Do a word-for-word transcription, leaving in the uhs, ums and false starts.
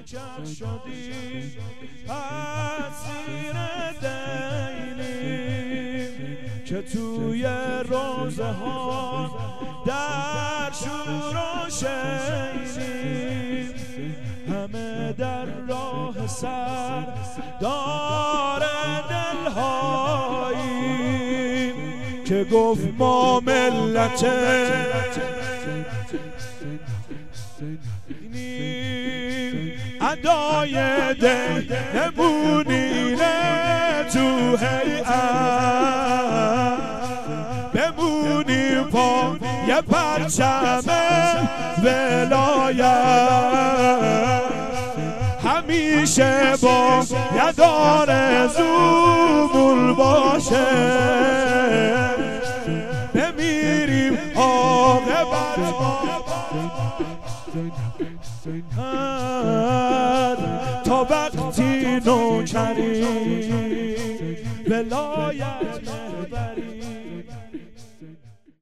کوچک شدی اسیر دینیم که توی روزه ها در شور و شینیم همه در راه سر دار دلهاییم که گفت ما ملت ادای دل نمونینه تو هیئت بمونیم پا یه پرچم ولایت همیشه با یه آرزومون باشه بمیریم عاقبت تا وقتی نوکری ولایت ببری